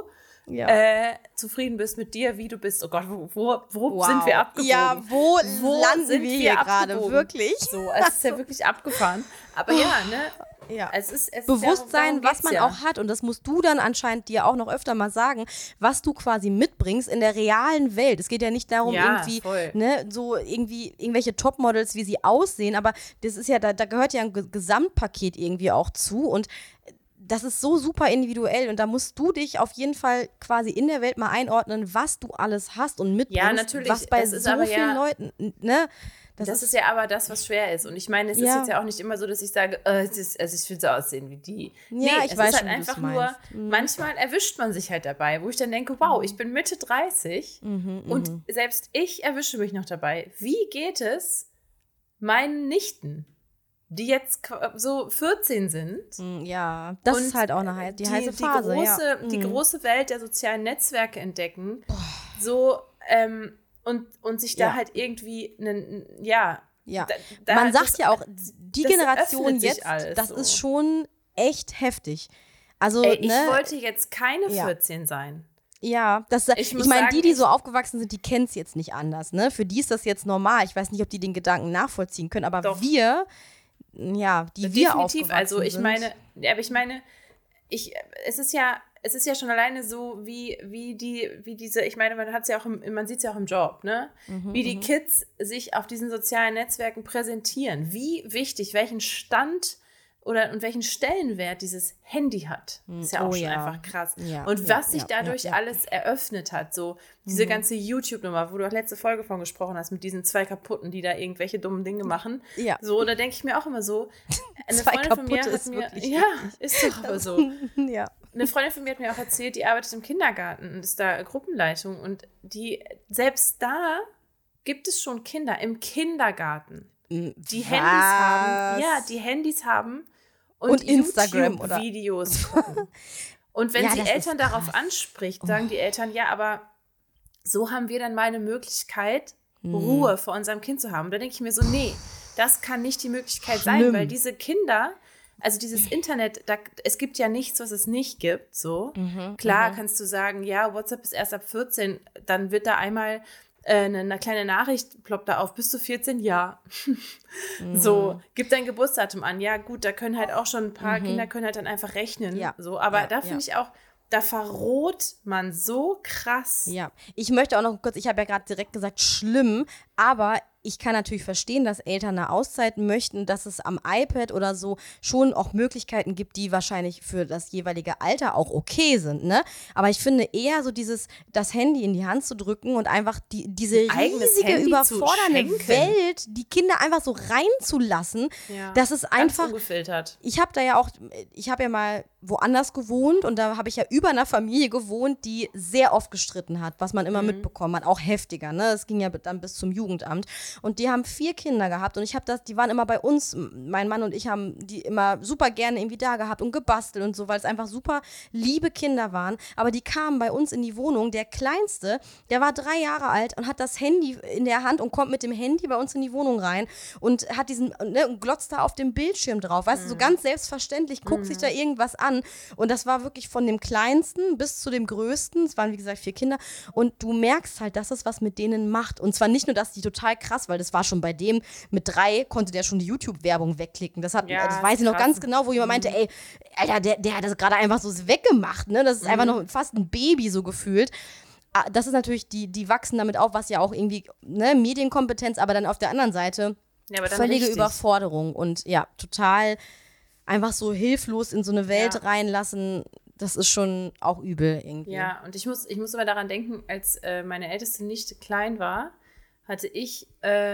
zufrieden bist mit dir, wie du bist. Oh Gott, wo sind wir abgebogen? Ja, wo landen wir hier gerade? Wirklich? So, es ist ja wirklich abgefahren. Aber ja, ne? Ja. Es Bewusstsein, was man auch hat, und das musst du dann anscheinend dir auch noch öfter mal sagen, was du quasi mitbringst in der realen Welt. Es geht ja nicht darum, irgendwie, ne, so irgendwelche Topmodels, wie sie aussehen, aber das ist ja, da gehört ja ein Gesamtpaket irgendwie auch zu und das ist so super individuell und da musst du dich auf jeden Fall quasi in der Welt mal einordnen, was du alles hast und mitbringst, ja, natürlich. Was bei so vielen Leuten, ne? Das ist ja aber das, was schwer ist. Und ich meine, es ist jetzt ja auch nicht immer so, dass ich sage, ich will so aussehen wie die. Nee, ich weiß schon, halt einfach nur, manchmal erwischt man sich halt dabei, wo ich dann denke, wow, ich bin Mitte 30 und selbst ich erwische mich noch dabei. Wie geht es meinen Nichten, die jetzt so 14 sind? Ja, das ist halt auch eine heiße Phase. Die große Welt der sozialen Netzwerke entdecken. So, und sich da halt irgendwie man sagt ja auch, die Generation jetzt, das ist schon echt heftig. Also, ich wollte jetzt keine 14 sein. Ja, ich meine, die so aufgewachsen sind, die kennen es jetzt nicht anders. Ne? Für die ist das jetzt normal. Ich weiß nicht, ob die den Gedanken nachvollziehen können, aber doch. wir definitiv. Also ich sind. meine, es ist ja schon alleine so, wie diese, ich meine, man sieht es ja auch im Job, ne? Wie die Kids sich auf diesen sozialen Netzwerken präsentieren. Wie wichtig, welchen Stand und welchen Stellenwert dieses Handy hat. Ist ja auch schon einfach krass. Ja, und was sich dadurch alles eröffnet hat, so diese ganze YouTube-Nummer, wo du auch letzte Folge von gesprochen hast, mit diesen 2 Kaputten, die da irgendwelche dummen Dinge machen. Ja. So, da denke ich mir auch immer so, eine Freundin von mir hat mir, ist doch aber so. Ja. Eine Freundin von mir hat mir auch erzählt, die arbeitet im Kindergarten und ist da Gruppenleitung und selbst da gibt es schon Kinder im Kindergarten, die Handys haben und Instagram oder Videos gucken. Und wenn sie Eltern darauf anspricht, sagen die Eltern, ja, aber so haben wir dann mal eine Möglichkeit, Ruhe vor unserem Kind zu haben. Da denke ich mir so, nee, das kann nicht die Möglichkeit sein, weil diese Kinder, also dieses Internet, es gibt ja nichts, was es nicht gibt, so. Klar kannst du sagen, ja, WhatsApp ist erst ab 14, dann wird da einmal eine kleine Nachricht ploppt da auf, bist du 14? Ja. So, gib dein Geburtsdatum an. Ja, gut, da können halt auch schon ein paar Kinder können halt dann einfach rechnen. Ja. So, aber da finde ich auch, da verroht man so krass. Ja, ich möchte auch noch kurz, ich habe ja gerade direkt gesagt, schlimm, aber ich kann natürlich verstehen, dass Eltern eine Auszeit möchten, dass es am iPad oder so schon auch Möglichkeiten gibt, die wahrscheinlich für das jeweilige Alter auch okay sind, ne? Aber ich finde eher so das Handy in die Hand zu drücken und einfach diese riesige, überfordernde Welt, die Kinder einfach so reinzulassen, das ist einfach ganz ungefiltert. Ich habe ja mal woanders gewohnt und da habe ich ja über einer Familie gewohnt, die sehr oft gestritten hat, was man immer mitbekommen hat, auch heftiger, ne? Das ging ja dann bis zum Jugendamt. Und die haben 4 Kinder gehabt und die waren immer bei uns, mein Mann und ich haben die immer super gerne irgendwie da gehabt und gebastelt und so, weil es einfach super liebe Kinder waren. Aber die kamen bei uns in die Wohnung, der Kleinste, der war 3 Jahre alt und hat das Handy in der Hand und kommt mit dem Handy bei uns in die Wohnung rein und hat und glotzt da auf dem Bildschirm drauf, weißt du, so ganz selbstverständlich, guckt sich da irgendwas an und das war wirklich von dem Kleinsten bis zu dem Größten, es waren wie gesagt 4 Kinder und du merkst halt, dass es was mit denen macht und zwar nicht nur, dass die total krass, weil das war schon bei dem, mit 3 konnte der schon die YouTube-Werbung wegklicken. Das weiß ich noch ganz genau, wo jemand meinte, ey, Alter, der hat das gerade einfach so weggemacht, ne? Das ist einfach noch fast ein Baby so gefühlt. das ist natürlich, die wachsen damit auf, was ja auch irgendwie, ne, Medienkompetenz, aber dann auf der anderen Seite Ja, aber dann völlige richtig. Überforderung und ja, total einfach so hilflos in so eine Welt reinlassen, das ist schon auch übel irgendwie. Ja, und ich muss aber daran denken, als meine älteste Nichte klein war, hatte ich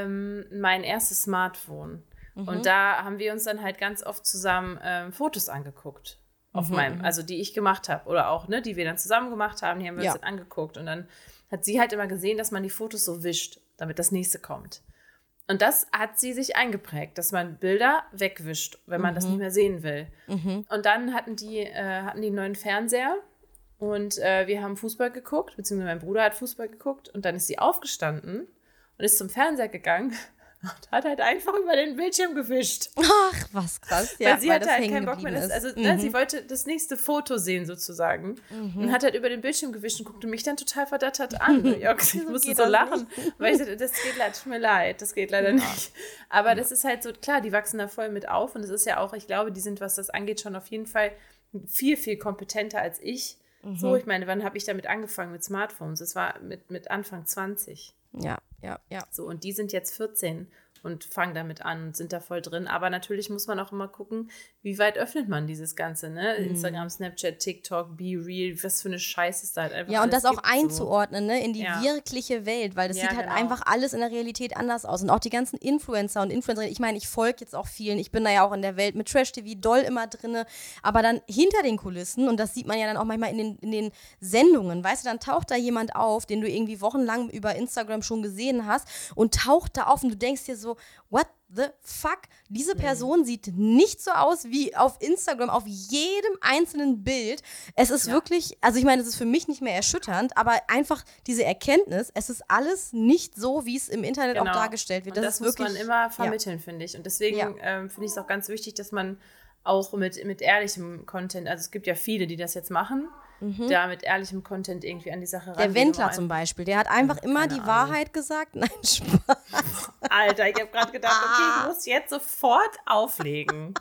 mein erstes Smartphone. Und da haben wir uns dann halt ganz oft zusammen Fotos angeguckt. Auf also die ich gemacht habe. Oder auch, ne, die wir dann zusammen gemacht haben, die haben wir uns dann angeguckt. Und dann hat sie halt immer gesehen, dass man die Fotos so wischt, damit das nächste kommt. Und das hat sie sich eingeprägt, dass man Bilder wegwischt, wenn man das nicht mehr sehen will. Und dann hatten die einen neuen Fernseher und wir haben Fußball geguckt, beziehungsweise mein Bruder hat Fußball geguckt und dann ist sie aufgestanden und ist zum Fernseher gegangen und hat halt einfach über den Bildschirm gewischt. Ach, was krass. Ja, weil sie hatte das halt hängen keinen Bock mehr. geblieben ist. Also ne, sie wollte das nächste Foto sehen sozusagen und hat halt über den Bildschirm gewischt und guckte mich dann total verdattert an. Ja, ich musste so lachen, weil ich sagte, das geht leider, tut mir leid, das geht leider nicht. Aber das ist halt so, klar, die wachsen da voll mit auf und es ist ja auch, ich glaube, die sind, was das angeht, schon auf jeden Fall viel, viel kompetenter als ich. So, ich meine, wann habe ich damit angefangen mit Smartphones? Das war mit Anfang 20. Ja. So, und die sind jetzt 14 und fangen damit an und sind da voll drin. Aber natürlich muss man auch immer gucken, wie weit öffnet man dieses Ganze, ne? Instagram, Snapchat, TikTok, Be Real, was für eine Scheiße ist da halt einfach. Ja, und alles das auch gibt, einzuordnen, ne, in die wirkliche Welt, weil das sieht halt einfach alles in der Realität anders aus. Und auch die ganzen Influencer und Influencerinnen, ich meine, ich folge jetzt auch vielen, ich bin da ja auch in der Welt mit Trash-TV doll immer drinne, aber dann hinter den Kulissen, und das sieht man ja dann auch manchmal in den Sendungen, weißt du, dann taucht da jemand auf, den du irgendwie wochenlang über Instagram schon gesehen hast und taucht da auf und du denkst dir so, what the fuck? Diese Person sieht nicht so aus wie auf Instagram, auf jedem einzelnen Bild. Es ist wirklich, also ich meine, es ist für mich nicht mehr erschütternd, aber einfach diese Erkenntnis, es ist alles nicht so, wie es im Internet auch dargestellt wird. Und das ist muss wirklich, man immer vermitteln, finde ich. Und deswegen finde ich es auch ganz wichtig, dass man auch mit ehrlichem Content, also es gibt ja viele, die das jetzt machen, da mit ehrlichem Content irgendwie an die Sache rangehen. Der Wendler zum Beispiel, der hat einfach immer die Wahrheit gesagt. Nein, Spaß. Alter, ich habe gerade gedacht, okay, ich muss jetzt sofort auflegen.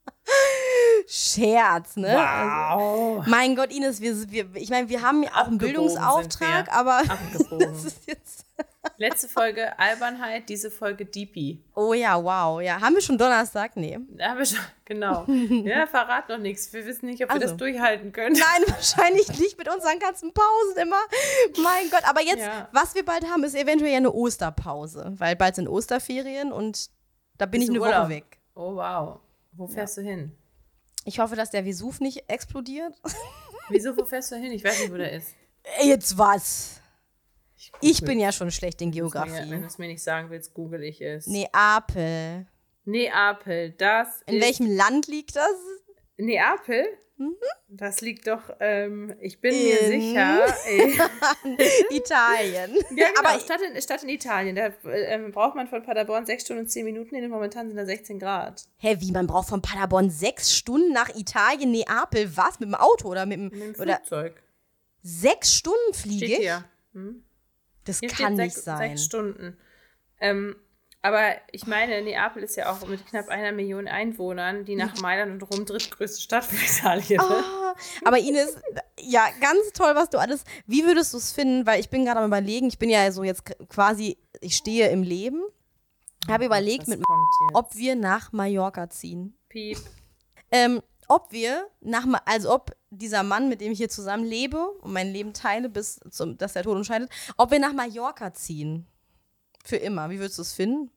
Scherz, ne? Wow. Also, mein Gott, Ines, ich meine, wir haben ja auch einen Bildungsauftrag, aber das ist jetzt... Letzte Folge Albernheit, diese Folge Deepy. Oh ja, wow. Ja, haben wir schon Donnerstag? Nee. Da haben wir schon, genau. Ja, verrat noch nichts. Wir wissen nicht, ob wir das durchhalten können. Nein, wahrscheinlich nicht mit unseren ganzen Pausen immer. Mein Gott, aber jetzt, was wir bald haben, ist eventuell ja eine Osterpause, weil bald sind Osterferien und da bin ich eine Woche weg. Oh, wow. Wo fährst du hin? Ich hoffe, dass der Vesuv nicht explodiert. Wieso, wo fährst du hin? Ich weiß nicht, wo der ist. Jetzt was? Ich bin ja schon schlecht in Geografie. Wenn du es mir nicht sagen willst, google ich es. Neapel. Neapel, das In welchem Land liegt das? Neapel? Das liegt doch, ich bin mir sicher. Italien. Ja, genau, aber Stadt in Italien. Da braucht man von Paderborn 6 Stunden und 10 Minuten. Momentan sind da 16 Grad. Hä, wie, man braucht von Paderborn 6 Stunden nach Italien, Neapel? Was, mit dem Auto oder mit dem Flugzeug? 6 Stunden fliege ich? Steht hier. Das hier kann nicht 6, sein. 6 Stunden. Aber ich meine, Neapel ist ja auch mit knapp 1 Million Einwohnern, die nach Mailand und Rom drittgrößte Stadt von Italien. Aber Ines, ja, ganz toll, was du alles. Wie würdest du es finden? Weil ich bin gerade am Überlegen, ich bin ja so jetzt quasi, ich stehe im Leben. Ich habe überlegt, ob wir nach Mallorca ziehen. Piep. Ob dieser Mann, mit dem ich hier zusammen lebe und mein Leben teile, dass der Tod uns scheidet, ob wir nach Mallorca ziehen. Für immer. Wie würdest du es finden?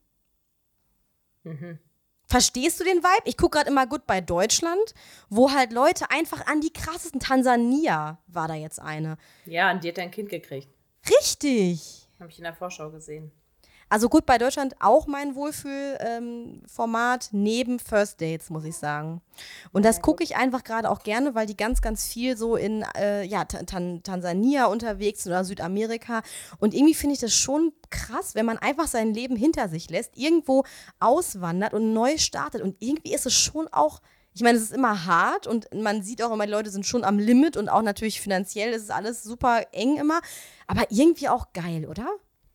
Verstehst du den Vibe? Ich gucke gerade immer Goodbye Deutschland, wo halt Leute einfach an die krassesten. Tansania war da jetzt eine. Ja, und die hat ein Kind gekriegt. Richtig. Habe ich in der Vorschau gesehen. Also Goodbye Deutschland auch mein Wohlfühlformat neben First Dates, muss ich sagen. Und das gucke ich einfach gerade auch gerne, weil die ganz, ganz viel so in Tansania unterwegs sind oder Südamerika. Und irgendwie finde ich das schon krass, wenn man einfach sein Leben hinter sich lässt, irgendwo auswandert und neu startet. Und irgendwie ist es schon auch, ich meine, es ist immer hart und man sieht auch immer, die Leute sind schon am Limit und auch natürlich finanziell ist es alles super eng immer. Aber irgendwie auch geil, oder?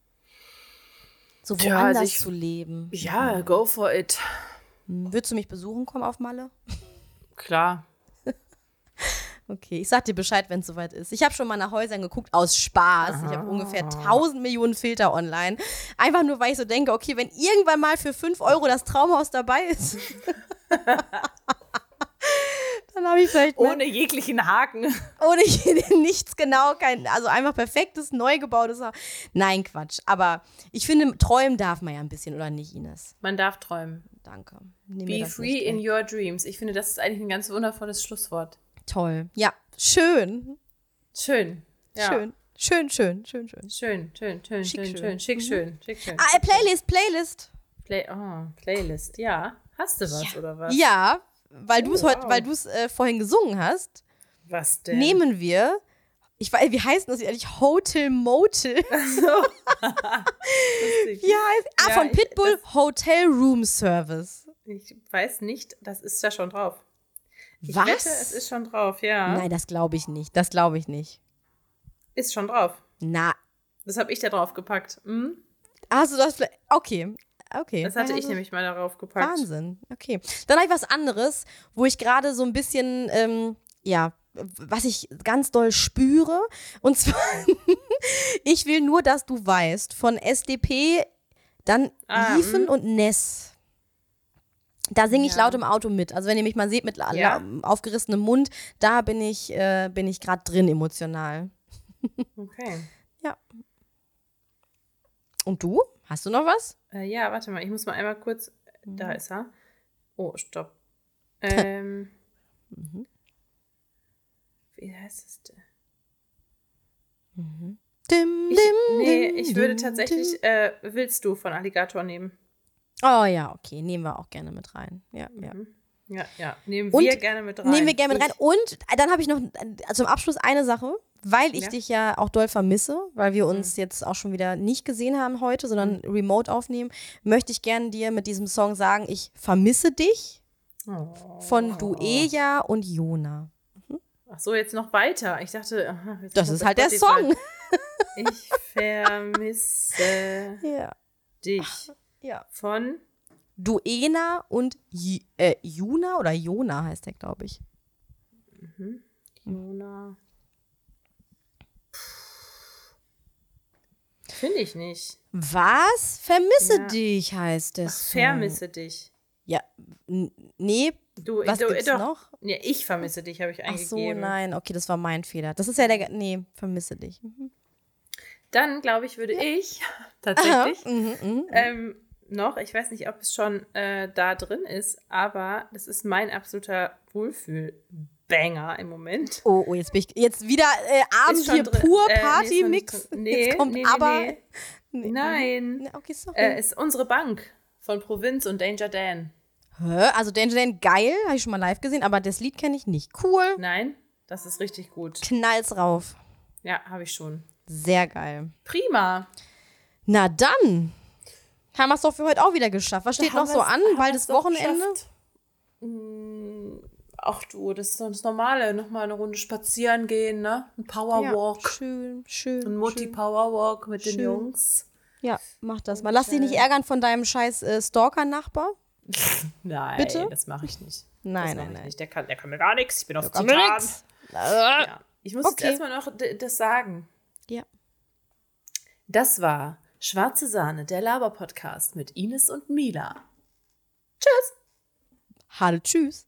So woanders zu leben. Ja, go for it. Würdest du mich besuchen kommen auf Malle? Klar. Okay, ich sag dir Bescheid, wenn es soweit ist. Ich habe schon mal nach Häusern geguckt, aus Spaß. Ich habe ungefähr 1000 Millionen Filter online. Einfach nur, weil ich so denke, okay, wenn irgendwann mal für 5 Euro das Traumhaus dabei ist, dann habe ich vielleicht ohne jeglichen Haken. ohne nichts genau, also einfach perfektes, neu gebautes Haus. Nein, Quatsch. Aber ich finde, träumen darf man ja ein bisschen, oder nicht, Ines? Man darf träumen. Danke. Be free in your dreams. Ich finde, das ist eigentlich ein ganz wundervolles Schlusswort. Toll. Ja, schön. Schön. Ja. Schön. Schön. Schön. Playlist. Playlist. Ja. Hast du was, oder was? Ja, weil du es vorhin gesungen hast. Was denn? Nehmen wir, ich weiß, wie heißt das eigentlich? Hotel Motel. Von Pitbull, Hotel Room Service. Ich weiß nicht, das ist da schon drauf. Ich Was? wette, es ist schon drauf, ja. Nein, das glaube ich nicht. Ist schon drauf. Na. Das habe ich da drauf gepackt. Hm? Hast du das vielleicht? Okay. Das hatte ich nämlich mal darauf gepackt. Wahnsinn. Okay. Dann habe ich was anderes, wo ich gerade so ein bisschen, was ich ganz doll spüre. Und zwar, ich will nur, dass du weißt, von SDP, dann Liefen und Ness. Da singe ich laut im Auto mit. Also wenn ihr mich mal seht mit aufgerissenem Mund, da bin ich gerade drin emotional. Okay. Ja. Und du? Hast du noch was? Ja, warte mal, ich muss mal einmal kurz, da ist er. Oh, stopp. Wie heißt es denn? Ich würde tatsächlich Willst du von Alligator nehmen. Oh ja, okay, nehmen wir auch gerne mit rein. Ja. Nehmen wir gerne mit rein. Und dann habe ich noch zum Abschluss eine Sache, weil ich dich ja auch doll vermisse, weil wir uns jetzt auch schon wieder nicht gesehen haben heute, sondern remote aufnehmen, möchte ich gerne dir mit diesem Song sagen, ich vermisse dich von Dueja und Jona. Ach so, jetzt noch weiter. Ich dachte, das ist halt der Song. Ich vermisse dich. Ja. Von Duena und Juna oder Jona heißt der, glaube ich. Jona. Finde ich nicht. Was? Vermisse dich heißt es. Vermisse dich. Ja, nee. Was gibt's noch? Ja, ich vermisse dich, habe ich eingegeben. Ach so, nein. Okay, das war mein Fehler. Das ist ja vermisse dich. Dann, glaube ich, würde ich tatsächlich noch, ich weiß nicht, ob es schon da drin ist, aber das ist mein absoluter Wohlfühl-Banger im Moment. Oh, jetzt bin ich wieder Abend hier pur Party-Mix. Nee, jetzt kommt Nein. Okay, sorry. Ist Unsere Bank von Provinz und Danger Dan. Also Danger Dan, geil, habe ich schon mal live gesehen, aber das Lied kenne ich nicht. Cool. Nein, das ist richtig gut. Knallt's rauf. Ja, habe ich schon. Sehr geil. Prima. Na dann. Haben wir es doch für heute auch wieder geschafft. Was steht noch so an? Bald ist Wochenende? Ach du, das ist doch das Normale. Nochmal eine Runde spazieren gehen, ne? Ein Powerwalk. Ja, schön. Ein Mutti-Powerwalk mit den Jungs. Ja, mach das mal. Lass dich nicht ärgern von deinem scheiß Stalker-Nachbar. Nein, bitte? Das mache ich nicht. Nein. Nicht. Der kann mir gar nichts. Ich bin auf Titan. Ja. Ich muss jetzt erstmal noch das sagen. Ja. Das war Schwarze Sahne, der Laber-Podcast mit Ines und Mila. Tschüss. Hallo, tschüss.